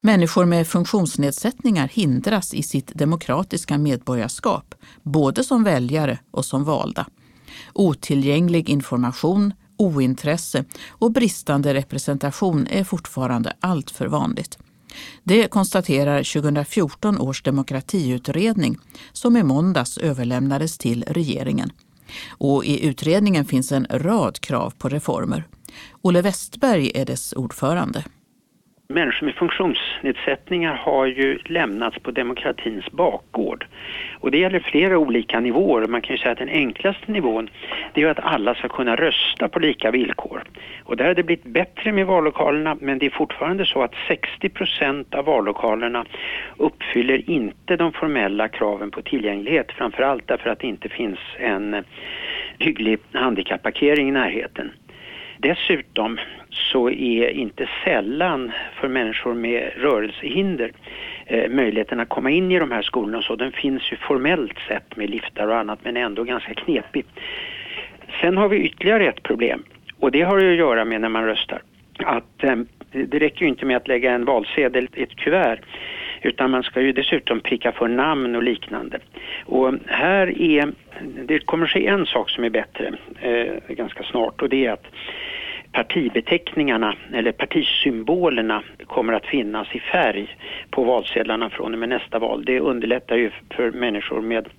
Människor med funktionsnedsättningar hindras i sitt demokratiska medborgarskap, både som väljare och som valda. Otillgänglig information, ointresse och bristande representation är fortfarande allt för vanligt. Det konstaterar 2014 års demokratiutredning som i måndags överlämnades till regeringen. Och i utredningen finns en rad krav på reformer. Olle Westberg är dess ordförande. Människor med funktionsnedsättningar har ju lämnats på demokratins bakgård. Och det gäller flera olika nivåer. Man kan ju säga att den enklaste nivån det är att alla ska kunna rösta på lika villkor. Och där har det blivit bättre med vallokalerna, men det är fortfarande så att 60% av vallokalerna uppfyller inte de formella kraven på tillgänglighet. Framförallt därför att det inte finns en hygglig handikapparkering i närheten. Dessutom så är inte sällan för människor med rörelsehinder möjligheten att komma in i de här skolorna, så den finns ju formellt sett med liftar och annat, men ändå ganska knepig. Sen har vi ytterligare ett problem, och det har ju att göra med när man röstar. Att det räcker ju inte med att lägga en valsedel i ett kuvert, utan man ska ju dessutom pricka för namn och liknande. Och det kommer ske en sak som är bättre ganska snart, och det är att partibeteckningarna eller partisymbolerna kommer att finnas i färg på valsedlarna från och med nästa val. Det underlättar ju för människor med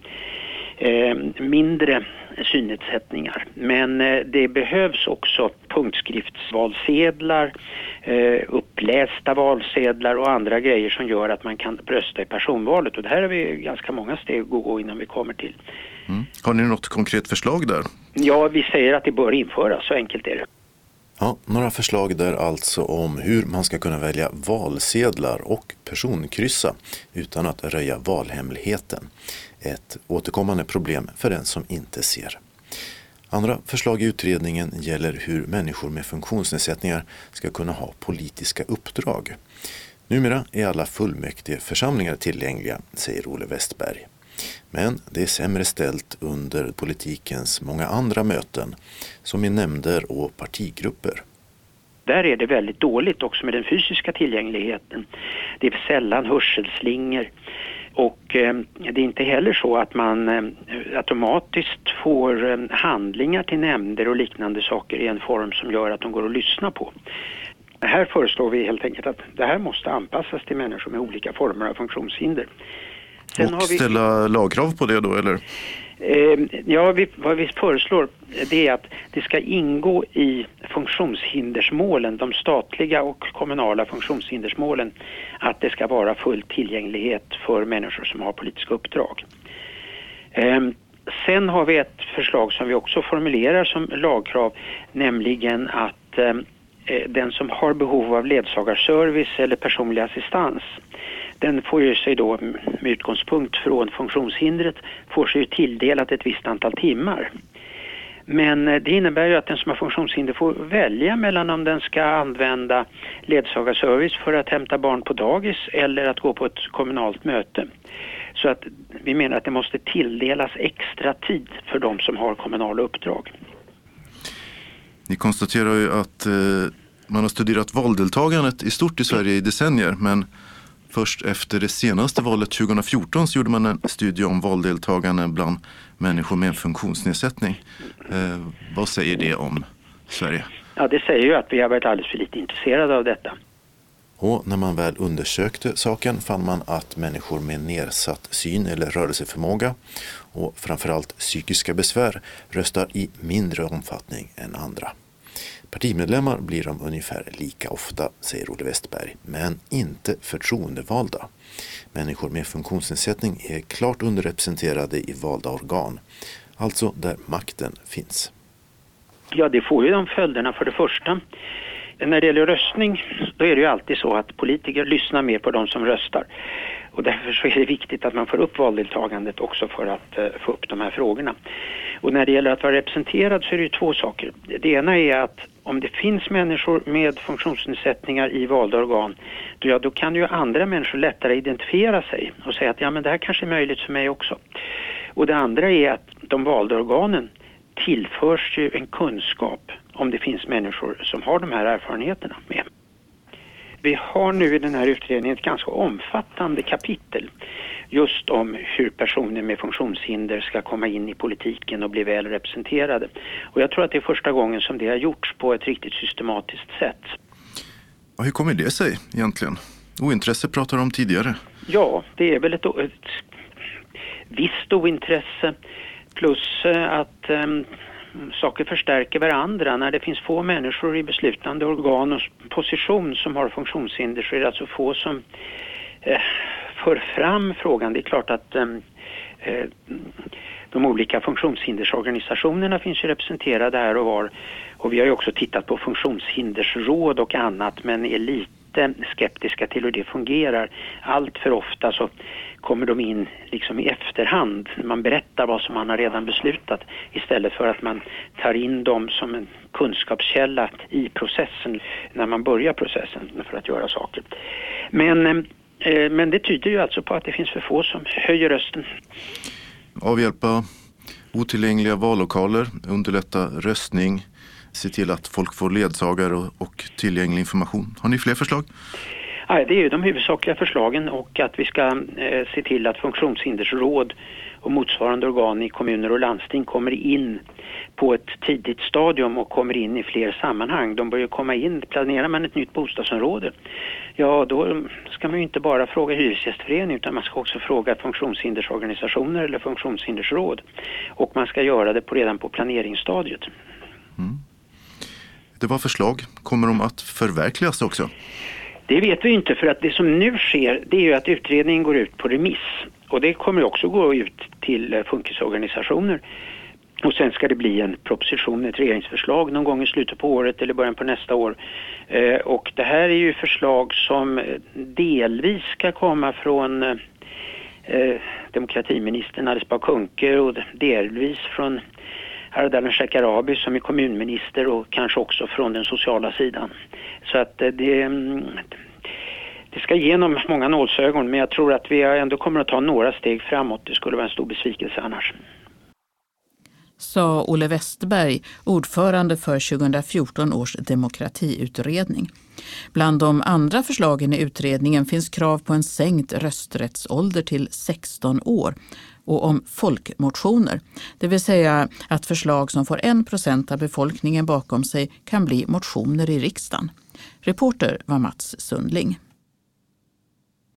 mindre synnedsättningar. Men det behövs också punktskriftsvalsedlar, upplästa valsedlar och andra grejer som gör att man kan rösta i personvalet. Och det här har vi ganska många steg att gå innan vi kommer till. Har ni något konkret förslag där? Ja, vi säger att det bör införas, så enkelt är det. Ja, några förslag där alltså om hur man ska kunna välja valsedlar och personkryssa utan att röja valhemligheten. Ett återkommande problem för den som inte ser. Andra förslag i utredningen gäller hur människor med funktionsnedsättningar ska kunna ha politiska uppdrag. Numera är alla fullmäktigeförsamlingar tillgängliga, säger Olle Westberg. Men det är sämre ställt under politikens många andra möten, som i nämnder och partigrupper. Där är det väldigt dåligt också med den fysiska tillgängligheten. Det är sällan hörselslingor. Och det är inte heller så att man automatiskt får handlingar till nämnder och liknande saker i en form som gör att de går att lyssna på. Här föreslår vi helt enkelt att det här måste anpassas till människor med olika former av funktionshinder. Sen och ställa lagkrav på det då, eller? Vad vi föreslår det är att det ska ingå i funktionshindersmålen, de statliga och kommunala funktionshindersmålen, att det ska vara full tillgänglighet för människor som har politiska uppdrag. Sen har vi ett förslag som vi också formulerar som lagkrav, nämligen att den som har behov av ledsagarservice eller personlig assistans, den får ju sig då med utgångspunkt från funktionshindret får sig tilldelat ett visst antal timmar. Men det innebär ju att den som har funktionshinder får välja mellan om den ska använda ledsagarservice för att hämta barn på dagis eller att gå på ett kommunalt möte. Så att vi menar att det måste tilldelas extra tid för de som har kommunala uppdrag. Ni konstaterar ju att man har studerat valdeltagandet i stort i Sverige i decennier, men först efter det senaste valet 2014 så gjorde man en studie om valdeltagande bland människor med en funktionsnedsättning. Vad säger det om Sverige? Ja, det säger ju att vi har varit alldeles för lite intresserade av detta. Och när man väl undersökte saken fann man att människor med nedsatt syn eller rörelseförmåga och framförallt psykiska besvär röstar i mindre omfattning än andra. Partimedlemmar blir de ungefär lika ofta, säger Olle Westberg, men inte förtroendevalda. Människor med funktionsnedsättning är klart underrepresenterade i valda organ, alltså där makten finns. Ja, det får ju de följderna för det första. När det gäller röstning, då är det ju alltid så att politiker lyssnar mer på de som röstar. Och därför så är det viktigt att man får upp valdeltagandet också för att få upp de här frågorna. Och när det gäller att vara representerad så är det ju två saker. Det ena är att om det finns människor med funktionsnedsättningar i valda organ, då kan ju andra människor lättare identifiera sig och säga att ja, men det här kanske är möjligt för mig också. Och det andra är att de valda organen tillförs ju en kunskap om det finns människor som har de här erfarenheterna med. Vi har nu i den här utredningen ett ganska omfattande kapitel just om hur personer med funktionshinder ska komma in i politiken och bli väl representerade. Och jag tror att det är första gången som det har gjorts på ett riktigt systematiskt sätt. Och hur kommer det sig egentligen? Ointresse pratar du om tidigare. Ja, det är väl ett visst ointresse plus att saker förstärker varandra. När det finns få människor i beslutande organ och position som har funktionshinder så är det alltså få som för fram frågan. Det är klart att de olika funktionshindersorganisationerna finns ju representerade här och var. Och vi har ju också tittat på funktionshindersråd och annat, men är lite skeptiska till hur det fungerar. Allt för ofta så kommer de in liksom i efterhand. Man berättar vad som man har redan beslutat istället för att man tar in dem som en kunskapskälla i processen när man börjar processen för att göra saker. Men det tyder ju alltså på att det finns för få som höjer rösten. Avhjälpa otillgängliga vallokaler, underlätta röstning, se till att folk får ledsagare och tillgänglig information. Har ni fler förslag? Nej, det är ju de huvudsakliga förslagen och att vi ska se till att funktionshindersråd och motsvarande organ i kommuner och landsting kommer in på ett tidigt stadium och kommer in i fler sammanhang. De bör ju komma in, planerar man ett nytt bostadsområde, ja då ska man ju inte bara fråga hyresgästförening utan man ska också fråga funktionshindersorganisationer eller funktionshindersråd. Och man ska göra det redan på planeringsstadiet. Mm. Det var förslag. Kommer de att förverkligas också? Det vet vi inte, för att det som nu sker det är ju att utredningen går ut på remiss. Och det kommer också gå ut till funkisorganisationer. Och sen ska det bli en proposition, ett regeringsförslag någon gång i slutet på året eller början på nästa år. Och det här är ju förslag som delvis ska komma från demokratiministern Alice Bah Kuhnke och delvis från Ardalan Shekarabi som är kommunminister och kanske också från den sociala sidan. Så att det ska igenom många nålsögon, men jag tror att vi ändå kommer att ta några steg framåt. Det skulle vara en stor besvikelse annars. Sa Olle Westerberg, ordförande för 2014 års demokratiutredning. Bland de andra förslagen i utredningen finns krav på en sänkt rösträttsålder till 16 år och om folkmotioner, det vill säga att förslag som får 1% av befolkningen bakom sig kan bli motioner i riksdagen. Reporter var Mats Sundling.